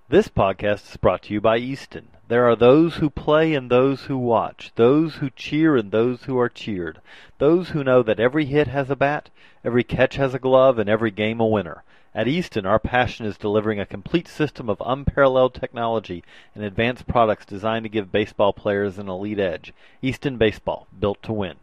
This podcast is brought to you by Easton. There are those who play and those who watch, those who cheer and those who are cheered, those who know that every hit has a bat, every catch has a glove, and every game a winner. At Easton, our passion is delivering a complete system of unparalleled technology and advanced products designed to give baseball players an elite edge. Easton Baseball, built to win.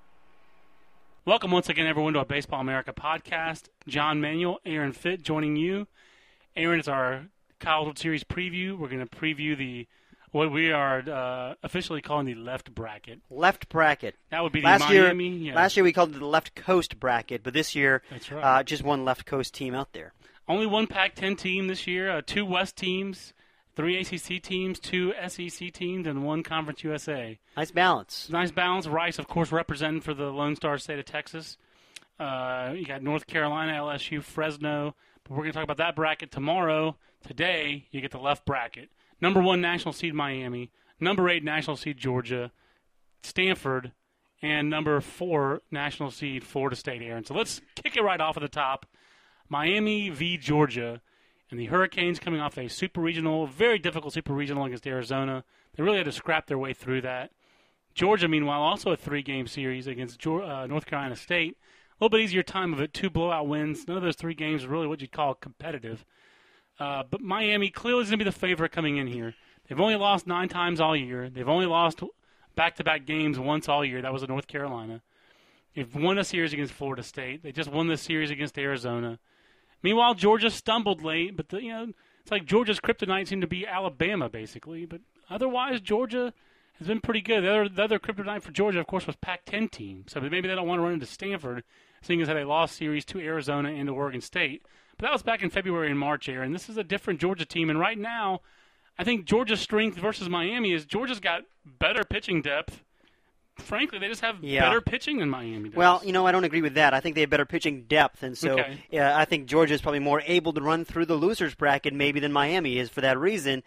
Welcome once again, everyone, to our Baseball America podcast. John Manuel, Aaron Fitt joining you. Aaron, it's our College World Series preview. We're going to preview what we are officially calling the left bracket. Left bracket. That would be last Miami. Year, Last year we called it the left coast bracket, but this year that's right. Just one left coast team out there. Only one Pac-10 team this year, two West teams, 3 ACC teams, 2 SEC teams, and 1 Conference USA. Nice balance. Nice balance. Rice, of course, representing for the Lone Star State of Texas. You got North Carolina, LSU, Fresno. But we're going to talk about that bracket tomorrow. Today, you get the left bracket. Number 1 national seed Miami, number 8 national seed Georgia, Stanford, and number 4 national seed Florida State, Aaron. So let's kick it right off at the top. Miami v. Georgia, and the Hurricanes coming off a super regional, very difficult super regional against Arizona. They really had to scrap their way through that. Georgia, meanwhile, also a 3-game series against North Carolina State. A little bit easier time of it, 2 blowout wins. None of those 3 games are really what you'd call competitive. But Miami clearly is going to be the favorite coming in here. They've only lost 9 times all year. They've only lost back-to-back games once all year. That was at North Carolina. They've won a series against Florida State. They just won this series against Arizona. Meanwhile, Georgia stumbled late, but it's like Georgia's kryptonite seemed to be Alabama, basically. But otherwise, Georgia has been pretty good. The other kryptonite for Georgia, of course, was Pac-10 team. So maybe they don't want to run into Stanford, seeing as how they lost series to Arizona and to Oregon State. But that was back in February and March, Aaron. This is a different Georgia team. And right now, I think Georgia's strength versus Miami is Georgia's got better pitching depth. Frankly, they just have better pitching than Miami does. Well, I don't agree with that. I think they have better pitching depth. And so I think Georgia is probably more able to run through the losers bracket maybe than Miami is for that reason.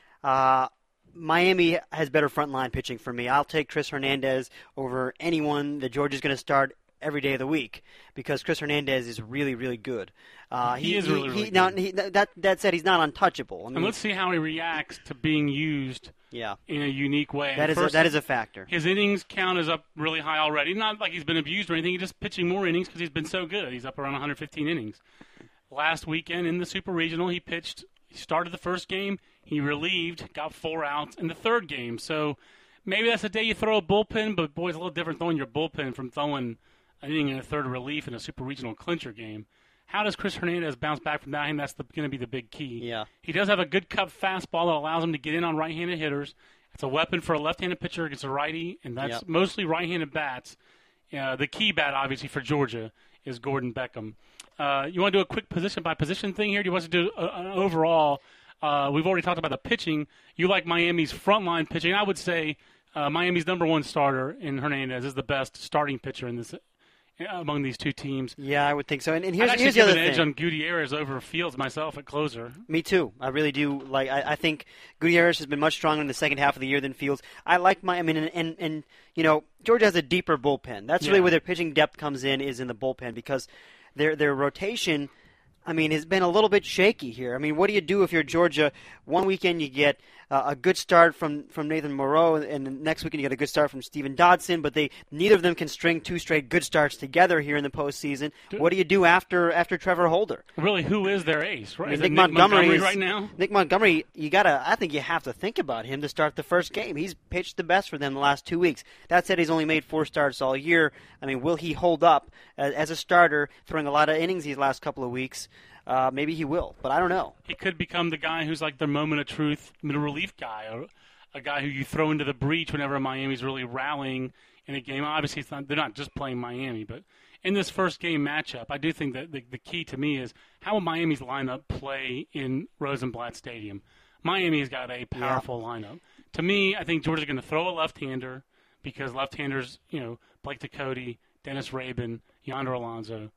Miami has better frontline pitching for me. I'll take Chris Hernandez over anyone that Georgia's going to start every day of the week because Chris Hernandez is really, really good. He is really good. That said, he's not untouchable. And let's see how he reacts to being used in a unique way. That is a factor. His innings count is up really high already. Not like he's been abused or anything. He's just pitching more innings because he's been so good. He's up around 115 innings. Last weekend in the Super Regional, he started the first game. He relieved, got 4 outs in the third game. So maybe that's the day you throw a bullpen, but boy, it's a little different throwing your bullpen from throwing an inning in a third relief in a Super Regional clincher game. How does Chris Hernandez bounce back from that? I think that's going to be the big key. Yeah. He does have a good cut fastball that allows him to get in on right-handed hitters. It's a weapon for a left-handed pitcher against a righty, and that's mostly right-handed bats. The key bat, obviously, for Georgia is Gordon Beckham. You want to do a quick position-by-position thing here? Do you want to do an overall? We've already talked about the pitching. You like Miami's frontline pitching. I would say Miami's number 1 starter in Hernandez is the best starting pitcher in this among these two teams. Yeah, I would think so. And here's I'd the other give thing. an edge on Gutierrez over Fields myself at closer. Me too. I really do. I think Gutierrez has been much stronger in the second half of the year than Fields. I like and Georgia has a deeper bullpen. That's really where their pitching depth comes in, is in the bullpen, because their rotation, has been a little bit shaky here. What do you do if you're Georgia? One weekend you get a good start from Nathan Moreau, and the next weekend you get a good start from Steven Dodson, but neither of them can string 2 straight good starts together here in the postseason. What do you do after Trevor Holder? Really, who is their ace? Right? Is Nick it Montgomery right now? Nick Montgomery, I think you have to think about him to start the first game. He's pitched the best for them the last 2 weeks. That said, he's only made 4 starts all year. Will he hold up as a starter, throwing a lot of innings these last couple of weeks? Maybe he will, but I don't know. He could become the guy who's like the moment of truth, middle relief guy, or a guy who you throw into the breach whenever Miami's really rallying in a game. Obviously, they're not just playing Miami, but in this first game matchup, I do think that the key to me is how will Miami's lineup play in Rosenblatt Stadium. Miami's got a powerful lineup. To me, I think Georgia's going to throw a left-hander because left-handers, Blake Ducote, Dennis Rabin, Yonder Alonso.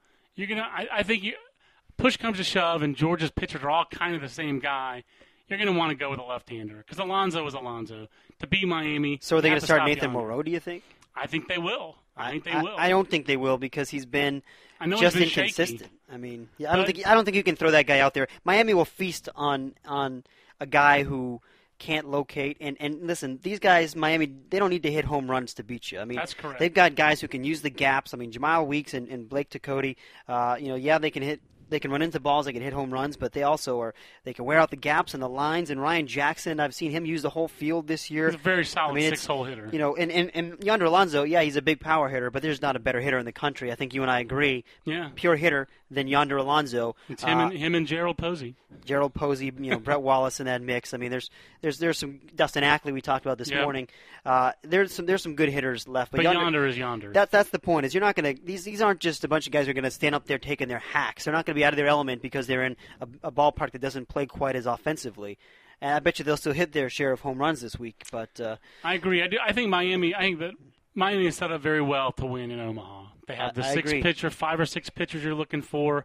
I think push comes to shove, and Georgia's pitchers are all kind of the same guy. You're going to want to go with a left-hander because Alonso is Alonso. To beat Miami, so are they going to start Nathan Yonder. Moreau, do you think? I think they will. I think they will. I don't think they will because he's been just inconsistent. Shaky. I mean, I don't think you can throw that guy out there. Miami will feast on a guy who can't locate. And listen, these guys, Miami, they don't need to hit home runs to beat you. I mean, that's correct. They've got guys who can use the gaps. I mean, Jamal Weeks and Blake Tekote, they can hit. They can run into balls, they can hit home runs, but they can wear out the gaps and the lines. And Ryan Jackson, I've seen him use the whole field this year. He's a very solid six-hole hitter. And Yonder Alonso, he's a big power hitter, but there's not a better hitter in the country. I think you and I agree. Yeah. Pure hitter than Yonder Alonso. It's him and Gerald Posey. Gerald Posey, Brett Wallace in that mix. I mean, there's some Dustin Ackley we talked about this morning. There's some good hitters left, but Yonder is Yonder. That's the point. Is you're not going to these aren't just a bunch of guys who are going to stand up there taking their hacks. They're not going to be out of their element because they're in a ballpark that doesn't play quite as offensively. And I bet you they'll still hit their share of home runs this week. But I agree. I think Miami is set up very well to win in Omaha. They have the 5 or 6 pitchers you're looking for.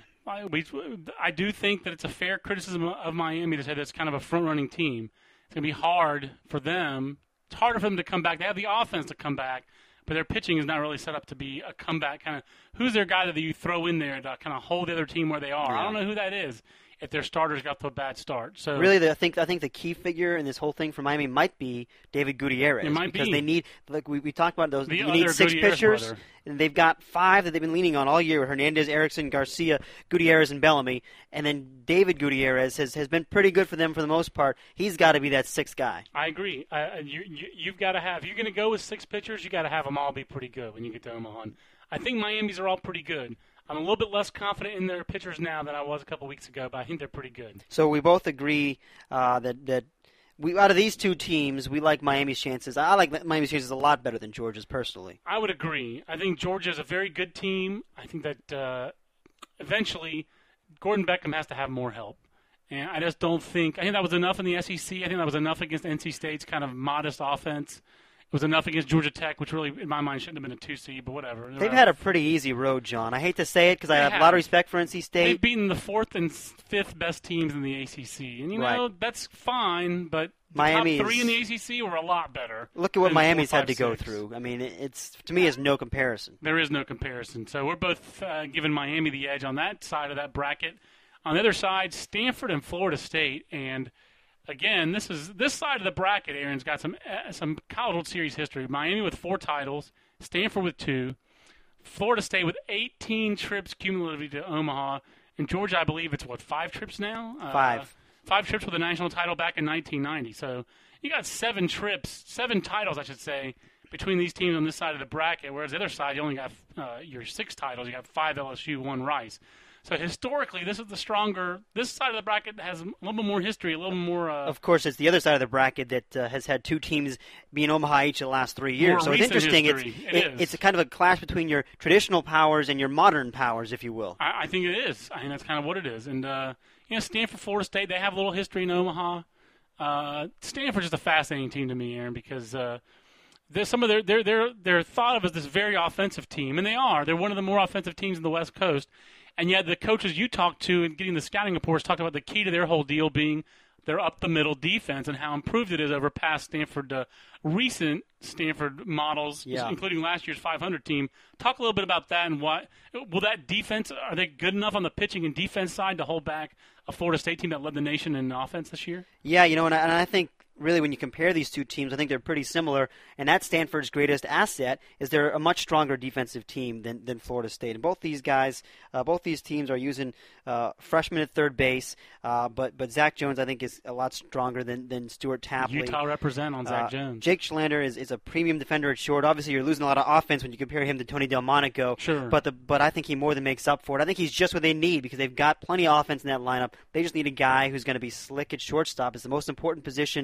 I do think that it's a fair criticism of Miami to say that it's kind of a front-running team. It's going to be hard for them. It's harder for them to come back. They have the offense to come back, but their pitching is not really set up to be a comeback kind of. Who's their guy that you throw in there to kind of hold the other team where they are? Yeah. I don't know who that is. If their starters got to a bad start, so really, I think the key figure in this whole thing for Miami might be David Gutierrez. It might because they need, like we talked about those. You need 6 Gutierrez pitchers, brother. And they've got 5 that they've been leaning on all year: Hernandez, Erickson, Garcia, Gutierrez, and Bellamy. And then David Gutierrez has been pretty good for them for the most part. He's got to be that 6th guy. I agree. You've got to have. If you're going to go with 6 pitchers, you got to have them all be pretty good when you get to Omaha. I think Miami's are all pretty good. I'm a little bit less confident in their pitchers now than I was a couple weeks ago, but I think they're pretty good. So we both agree that we out of these 2 teams, we like Miami's chances. I like Miami's chances a lot better than Georgia's personally. I would agree. I think Georgia's a very good team. I think that eventually Gordon Beckham has to have more help. And I just don't think – I think that was enough in the SEC. I think that was enough against NC State's kind of modest offense. It was enough against Georgia Tech, which really, in my mind, shouldn't have been a 2 seed, but whatever. They've had a pretty easy road, John. I hate to say it because I have a lot of respect for NC State. They've beaten the 4th and 5th best teams in the ACC. And, that's fine, but the top 3 in the ACC were a lot better. Look at what Miami's had to go through. I mean, to me, it's no comparison. There is no comparison. So we're both giving Miami the edge on that side of that bracket. On the other side, Stanford and Florida State, and again, this side of the bracket, Aaron's got some College World Series history. Miami with 4 titles, Stanford with 2, Florida State with 18 trips cumulatively to Omaha, and Georgia, I believe it's 5 trips now? 5. 5 trips with a national title back in 1990. So you got 7 titles, I should say, between these teams on this side of the bracket, whereas the other side, you only got your 6 titles. You got 5 LSU, 1 Rice. So historically, this is the stronger. This side of the bracket has a little bit more history, a little more. Of course, it's the other side of the bracket that has had 2 teams be in Omaha each of the last 3 years. So it's interesting. It's a kind of a clash between your traditional powers and your modern powers, if you will. I think it is. I think that's kind of what it is. And Stanford, Florida State, they have a little history in Omaha. Stanford's just a fascinating team to me, Aaron, because some of they're thought of as this very offensive team, and they are. They're one of the more offensive teams in the West Coast. And yet the coaches you talked to and getting the scouting reports talked about the key to their whole deal being their up-the-middle defense and how improved it is over past Stanford, recent Stanford models, including last year's 500 team. Talk a little bit about that and what will that defense, are they good enough on the pitching and defense side to hold back a Florida State team that led the nation in offense this year? Yeah, and I think really when you compare these 2 teams, I think they're pretty similar, and that's Stanford's greatest asset is they're a much stronger defensive team than Florida State. And both these teams are using freshmen at third base, but Zach Jones I think is a lot stronger than Stuart Tapley. Utah represent on Zach Jones. Jake Schlander is a premium defender at short. Obviously, you're losing a lot of offense when you compare him to Tony Delmonico. Sure. But I think he more than makes up for it. I think he's just what they need because they've got plenty of offense in that lineup. They just need a guy who's going to be slick at shortstop. It's the most important position.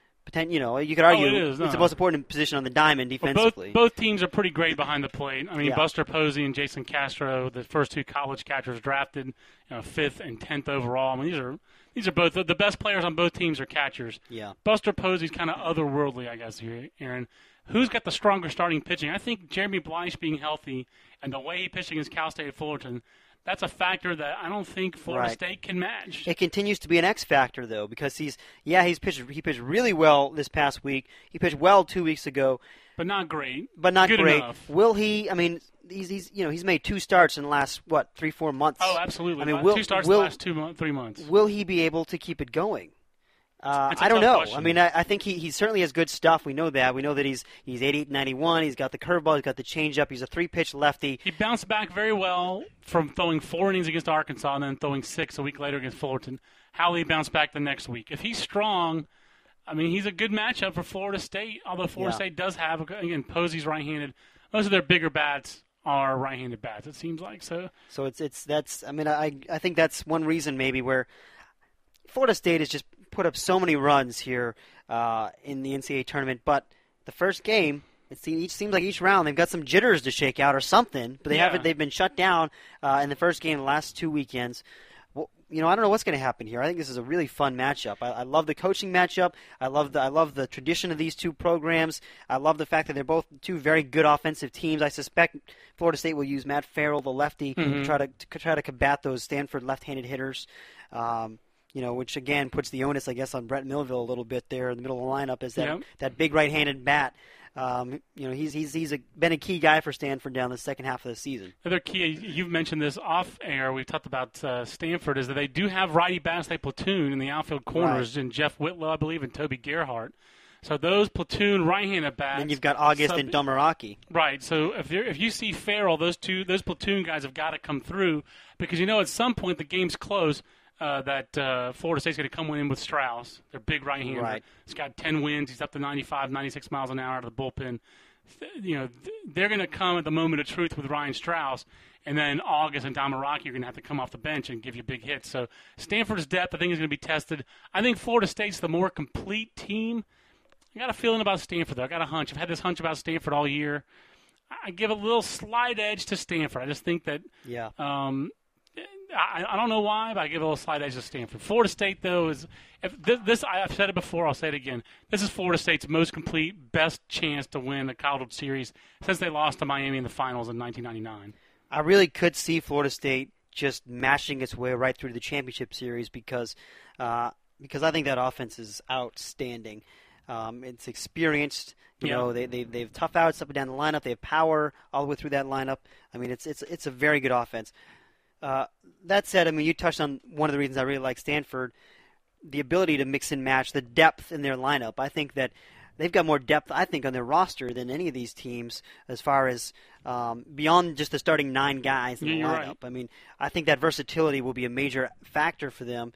You could argue it's the most important position on the diamond defensively. Both teams are pretty great behind the plate. I mean, Buster Posey and Jason Castro, the first 2 college catchers drafted, 5th and 10th overall. I mean, these are both the best players on both teams are catchers. Yeah. Buster Posey's kind of otherworldly, I guess, here, Aaron. Who's got the stronger starting pitching? I think Jeremy Bleish being healthy and the way he pitched against Cal State Fullerton, that's a factor that I don't think Florida State can match. It continues to be an X factor though, because he pitched really well this past week. He pitched well 2 weeks ago. but not great. But not Good great. enough. Will he? I mean, he's made 2 starts in the last 3-4 months. Oh, absolutely. I mean, 2 starts in the last 3 months. Will he be able to keep it going? It's a I don't tough know. question. I mean, I think he certainly has good stuff. We know that. We know that he's 88-91. He's got the curveball. He's got the changeup. He's a 3-pitch lefty. He bounced back very well from throwing 4 innings against Arkansas and then throwing 6 a week later against Fullerton. How will he bounce back the next week? If he's strong, I mean, he's a good matchup for Florida State, although Florida State does have, again, Posey's right-handed. Most of their bigger bats are right-handed bats, it seems like. So that's. I mean, I think that's one reason maybe where Florida State has just put up so many runs here in the NCAA tournament, but the first game, it seems like each round they've got some jitters to shake out or something, but they haven't. They've been shut down in the first game the last 2 weekends. Well, I don't know what's going to happen here. I think this is a really fun matchup. I love the coaching matchup. I love the tradition of these 2 programs. I love the fact that they're both 2 very good offensive teams. I suspect Florida State will use Matt Farrell, the lefty, to try to combat those Stanford left-handed hitters. Which again puts the onus, I guess, on Brett Millville a little bit there in the middle of the lineup as that big right-handed bat. He's been a key guy for Stanford down the second half of the season. Another key, you've mentioned this off air. We've talked about Stanford, is that they do have righty bats they platoon in the outfield corners, in Jeff Whitlow, I believe, and Toby Gerhardt. So those platoon right-handed bats. And you've got August and Domeraki. Right. So if you see Farrell, those platoon guys have got to come through because at some point the game's close. That Florida State's going to come in with Strauss, their big right-hander. Right. He's got 10 wins. He's up to 95, 96 miles an hour out of the bullpen. They're going to come at the moment of truth with Ryan Strauss, and then August and Domeraki are going to have to come off the bench and give you big hits. So Stanford's depth, I think, is going to be tested. I think Florida State's the more complete team. I got a feeling about Stanford, though. I got a hunch. I've had this hunch about Stanford all year. I give a little slight edge to Stanford. I just think that I don't know why, but I give a little slight edge to Stanford. Florida State, though, is I've said it before, I'll say it again. This is Florida State's most complete, best chance to win the College World Series since they lost to Miami in the finals in 1999. I really could see Florida State just mashing its way right through to the championship series because I think that offense is outstanding. It's experienced. They have tough outs up and down the lineup. They have power all the way through that lineup. I mean, it's a very good offense. That said, I mean, you touched on one of the reasons I really like Stanford, the ability to mix and match, the depth in their lineup. I think that they've got more depth, I think, on their roster than any of these teams as far as beyond just the starting 9 guys in the lineup. Right. I mean, I think that versatility will be a major factor for them.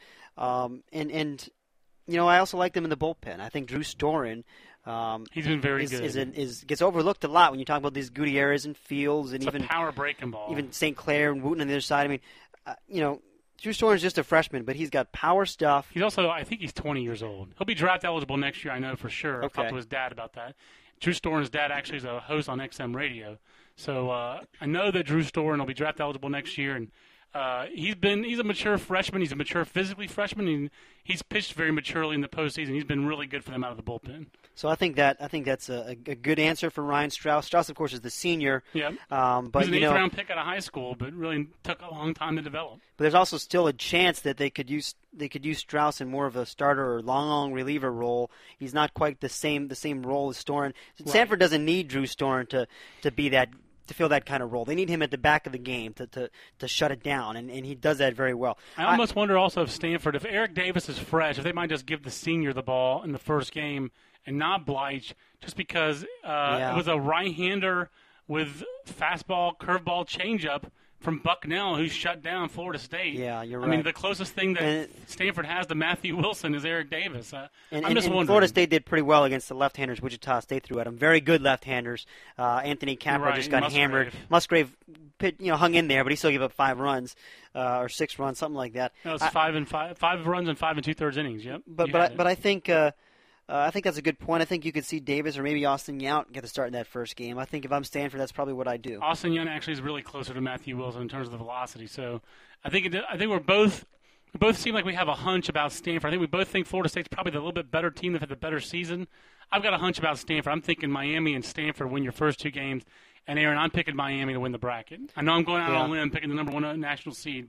I also like them in the bullpen. I think Drew Storen he's been very good. Gets overlooked a lot when you talk about these Gutierrez and Fields and it's even a power breaking ball. Even St. Clair and Wooten on the other side. I mean, Drew Storen's just a freshman, but he's got power stuff. He's also, I think he's 20 years old. He'll be draft eligible next year, I know for sure. I talked to his dad about that. Drew Storen's dad actually is a host on XM Radio. So I know that Drew Storen will be draft eligible next year, and he's a mature freshman. He's a mature physically freshman, and he's pitched very maturely in the postseason. He's been really good for them out of the bullpen. So I think that's a good answer for Ryan Strauss. Strauss, of course, is the senior. Yeah. But he was an 8th-round pick out of high school, but really took a long time to develop. But there's also still a chance that they could use Strauss in more of a starter or long reliever role. He's not quite the same role as Storen. Right. Stanford doesn't need Drew Storen to be that. To fill that kind of role. They need him at the back of the game to shut it down, and he does that very well. I almost wonder also if Stanford, if Eric Davis is fresh, if they might just give the senior the ball in the first game and not Bleich, just because it was a right-hander with fastball, curveball, changeup from Bucknell, who shut down Florida State. Yeah, you're right. I mean, the closest thing that Stanford has to Matthew Wilson is Eric Davis. I'm just wondering. Florida State did pretty well against the left-handers Wichita State threw at them. Very good left-handers. Anthony Capra just got hammered. Musgrave hung in there, but he still gave up 5 runs or 6 runs, something like that. No, it's 5 runs and 5 2/3 innings. Yep. But I think. I think that's a good point. I think you could see Davis or maybe Austin Yount get to start in that first game. I think if I'm Stanford, that's probably what I do. Austin Yount actually is really closer to Matthew Wilson in terms of the velocity. So I think we both seem like we have a hunch about Stanford. I think we both think Florida State's probably the little bit better team that had the better season. I've got a hunch about Stanford. I'm thinking Miami and Stanford win your first 2 games. And, Aaron, I'm picking Miami to win the bracket. I know I'm going out on a limb picking the number 1 national seed, but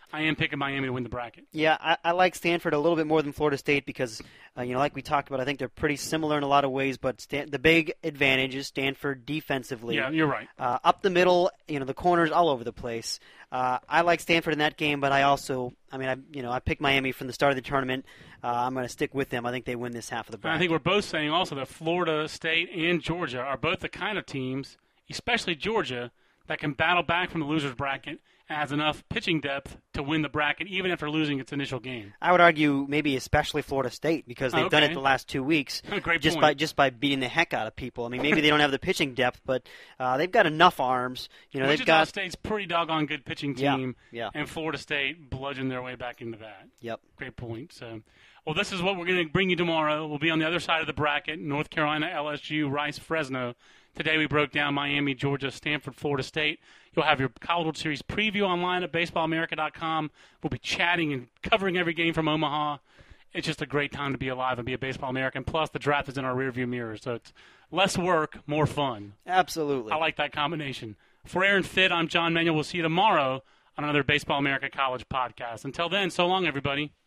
I am picking Miami to win the bracket. Yeah, I like Stanford a little bit more than Florida State because, like we talked about, I think they're pretty similar in a lot of ways, but the big advantage is Stanford defensively. Yeah, you're right. Up the middle, the corners all over the place. I like Stanford in that game, but I picked Miami from the start of the tournament. I'm going to stick with them. I think they win this half of the bracket. I think we're both saying also that Florida State and Georgia are both the kind of teams, especially Georgia, that can battle back from the loser's bracket and has enough pitching depth to win the bracket even after losing its initial game. I would argue maybe especially Florida State because they've done it the last 2 weeks Great just point. by beating the heck out of people. I mean, maybe they don't have the pitching depth, but they've got enough arms. Wichita State's pretty doggone good pitching team, yeah. and Florida State bludgeoned their way back into that. Yep. Great point. So, well, this is what we're going to bring you tomorrow. We'll be on the other side of the bracket, North Carolina, LSU, Rice, Fresno. Today we broke down Miami, Georgia, Stanford, Florida State. You'll have your College World Series preview online at baseballamerica.com. We'll be chatting and covering every game from Omaha. It's just a great time to be alive and be a Baseball American. Plus, the draft is in our rearview mirror, so it's less work, more fun. Absolutely. I like that combination. For Aaron Fitt, I'm John Manuel. We'll see you tomorrow on another Baseball America College podcast. Until then, so long, everybody.